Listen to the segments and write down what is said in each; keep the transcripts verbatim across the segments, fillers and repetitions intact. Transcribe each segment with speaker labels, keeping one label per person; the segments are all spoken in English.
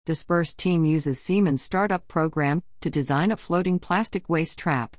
Speaker 1: Dispersed team uses Siemens startup program to design a floating plastic waste trap.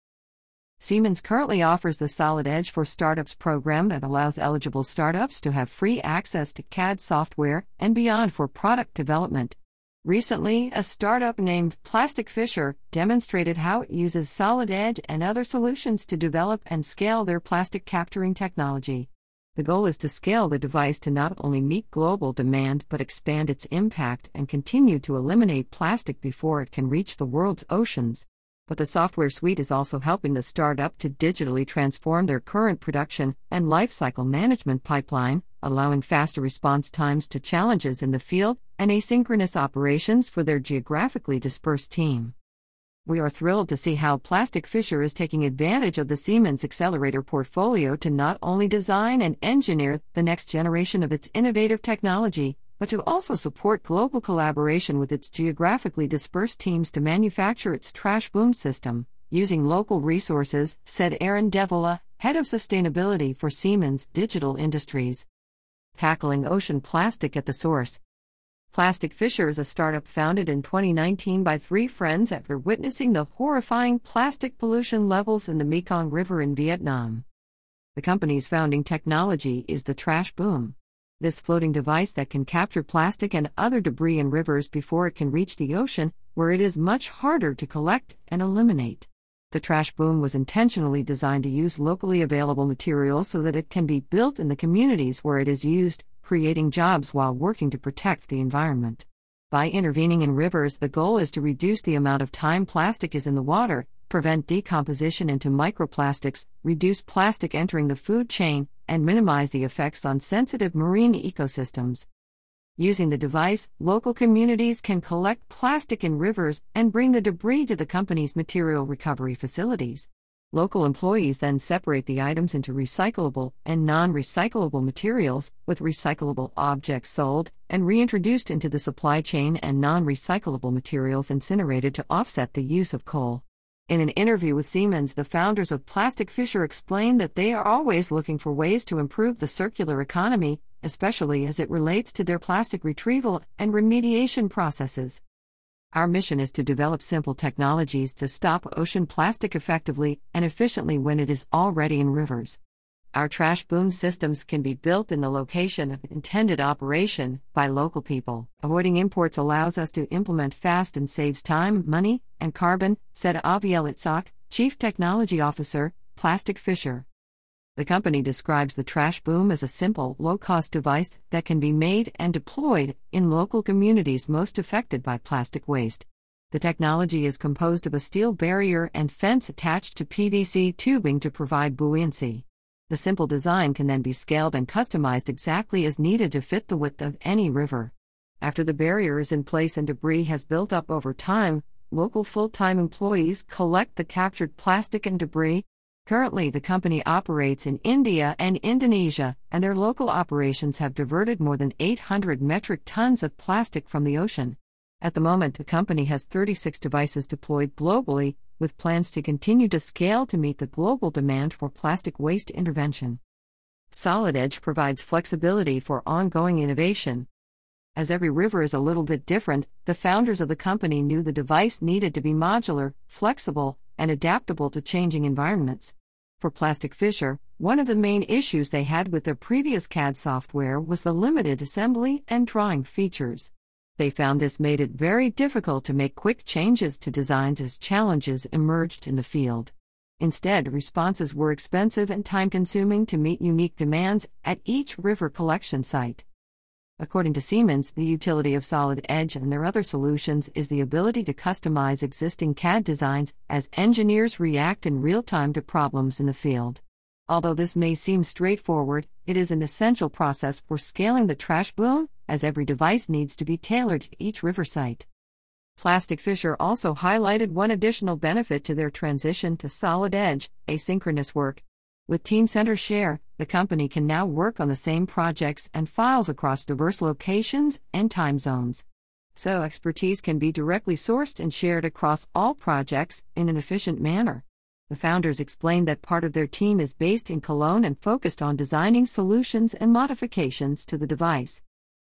Speaker 1: Siemens currently offers the Solid Edge for Startups program that allows eligible startups to have free access to C A D software and beyond for product development. Recently, a startup named Plastic Fisher demonstrated how it uses Solid Edge and other solutions to develop and scale their plastic capturing technology. The goal is to scale the device to not only meet global demand but expand its impact and continue to eliminate plastic before it can reach the world's oceans. But the software suite is also helping the startup to digitally transform their current production and lifecycle management pipeline, allowing faster response times to challenges in the field and asynchronous operations for their geographically dispersed team. We are thrilled to see how Plastic Fisher is taking advantage of the Siemens Accelerator portfolio to not only design and engineer the next generation of its innovative technology, but to also support global collaboration with its geographically dispersed teams to manufacture its trash boom system, using local resources, said Aaron Devola, head of sustainability for Siemens Digital Industries. Tackling ocean plastic at the source. Plastic Fisher is a startup founded in twenty nineteen by three friends after witnessing the horrifying plastic pollution levels in the Mekong River in Vietnam. The company's founding technology is the trash boom. This floating device that can capture plastic and other debris in rivers before it can reach the ocean, where it is much harder to collect and eliminate. The trash boom was intentionally designed to use locally available materials so that it can be built in the communities where it is used, creating jobs while working to protect the environment. By intervening in rivers, the goal is to reduce the amount of time plastic is in the water, prevent decomposition into microplastics, reduce plastic entering the food chain, and minimize the effects on sensitive marine ecosystems. Using the device, local communities can collect plastic in rivers and bring the debris to the company's material recovery facilities. Local employees then separate the items into recyclable and non-recyclable materials, with recyclable objects sold and reintroduced into the supply chain and non-recyclable materials incinerated to offset the use of coal. In an interview with Siemens, the founders of Plastic Fisher explained that they are always looking for ways to improve the circular economy, especially as it relates to their plastic retrieval and remediation processes. Our mission is to develop simple technologies to stop ocean plastic effectively and efficiently when it is already in rivers. Our trash boom systems can be built in the location of intended operation by local people. Avoiding imports allows us to implement fast and saves time, money, and carbon, said Aviel Itzhak, Chief Technology Officer, Plastic Fisher. The company describes the trash boom as a simple, low-cost device that can be made and deployed in local communities most affected by plastic waste. The technology is composed of a steel barrier and fence attached to P V C tubing to provide buoyancy. The simple design can then be scaled and customized exactly as needed to fit the width of any river. After the barrier is in place and debris has built up over time, local full-time employees collect the captured plastic and debris. Currently, the company operates in India and Indonesia, and their local operations have diverted more than eight hundred metric tons of plastic from the ocean. At the moment, the company has thirty-six devices deployed globally, with plans to continue to scale to meet the global demand for plastic waste intervention. Solid Edge provides flexibility for ongoing innovation. As every river is a little bit different, the founders of the company knew the device needed to be modular, flexible, and adaptable to changing environments. For Plastic Fisher, one of the main issues they had with their previous C A D software was the limited assembly and drawing features. They found this made it very difficult to make quick changes to designs as challenges emerged in the field. Instead, responses were expensive and time-consuming to meet unique demands at each river collection site. According to Siemens, the utility of Solid Edge and their other solutions is the ability to customize existing C A D designs as engineers react in real time to problems in the field. Although this may seem straightforward, it is an essential process for scaling the trash boom, as every device needs to be tailored to each river site. Plastic Fisher also highlighted one additional benefit to their transition to Solid Edge: asynchronous work. With Teamcenter Share, the company can now work on the same projects and files across diverse locations and time zones. So expertise can be directly sourced and shared across all projects in an efficient manner. The founders explained that part of their team is based in Cologne and focused on designing solutions and modifications to the device.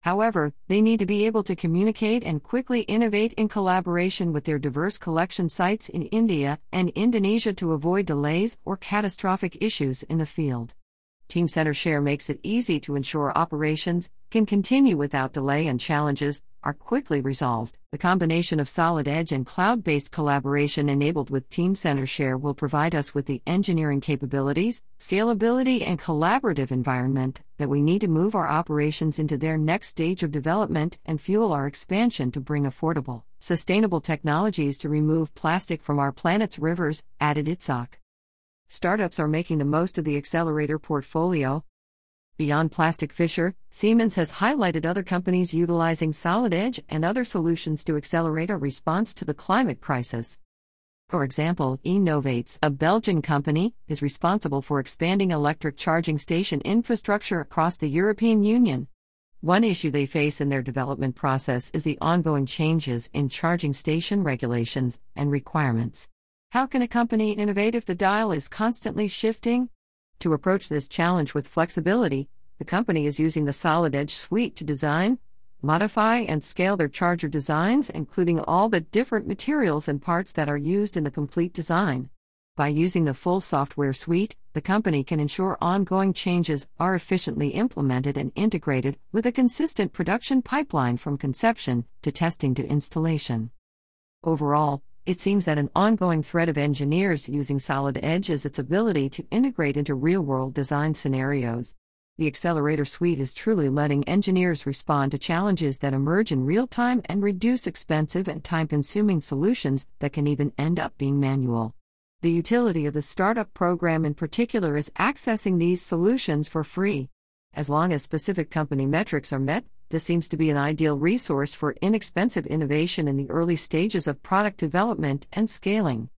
Speaker 1: However, they need to be able to communicate and quickly innovate in collaboration with their diverse collection sites in India and Indonesia to avoid delays or catastrophic issues in the field. Teamcenter Share makes it easy to ensure operations can continue without delay and challenges are quickly resolved. The combination of solid edge and cloud-based collaboration enabled with Teamcenter Share will provide us with the engineering capabilities, scalability, and collaborative environment that we need to move our operations into their next stage of development and fuel our expansion to bring affordable, sustainable technologies to remove plastic from our planet's rivers, added Itzhak. Startups are making the most of the accelerator portfolio. Beyond Plastic Fisher, Siemens has highlighted other companies utilizing solid edge and other solutions to accelerate our response to the climate crisis. For example, Innovates, a Belgian company, is responsible for expanding electric charging station infrastructure across the European Union. One issue they face in their development process is the ongoing changes in charging station regulations and requirements. How can a company innovate if the dial is constantly shifting? To approach this challenge with flexibility, the company is using the Solid Edge suite to design, modify, and scale their charger designs, including all the different materials and parts that are used in the complete design. By using the full software suite, the company can ensure ongoing changes are efficiently implemented and integrated with a consistent production pipeline from conception to testing to installation. Overall, it seems that an ongoing thread of engineers using Solid Edge is its ability to integrate into real-world design scenarios. The Accelerator Suite is truly letting engineers respond to challenges that emerge in real time and reduce expensive and time-consuming solutions that can even end up being manual. The utility of the startup program in particular is accessing these solutions for free. As long as specific company metrics are met, this seems to be an ideal resource for inexpensive innovation in the early stages of product development and scaling.